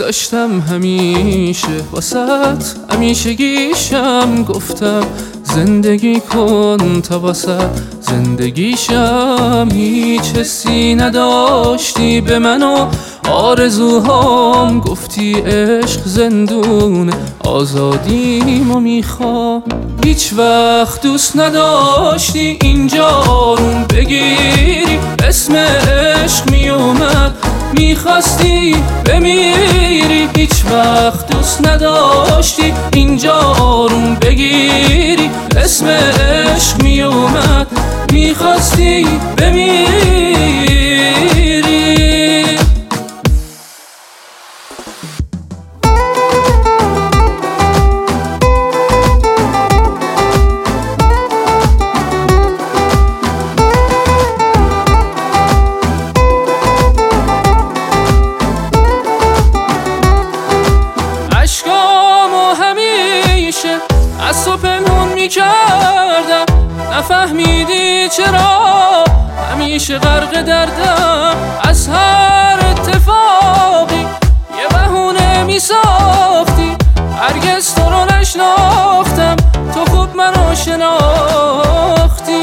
داشتم همیشه واسط همیشگیشم گفتم زندگی کن تا واسط زندگیشم. هیچ حسی نداشتی به من و آرزوهام، گفتی عشق زندون آزادیمو میخوام. هیچ وقت دوست نداشتی اینجا روم بگیری، اسم عشق میومد میخواستی بمیری. هیچ وقت دوست نداشتی اینجا روم بگیری، اسم عشق میومد میخواستی بمیری. اشکامو همیشه از تو پنهون میکردم، نفهمیدی چرا همیشه غرق دردم. از هر اتفاقی یه بهونه میساختی، هرگز تو رو نشناختم، تو خوب منو شناختی.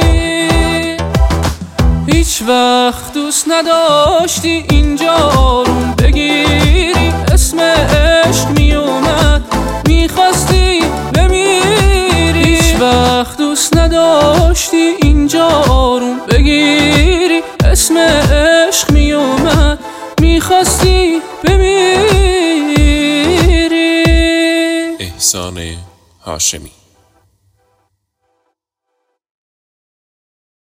هیچ وقت دوست نداشتی اینجا روم بگیری، اسم عشق میومد میخواستی بمیری. هیچ وقت دوست نداشتی اینجا روم بگیری، اسم عشق میومد میخواستی بمیری. احسان هاشمی.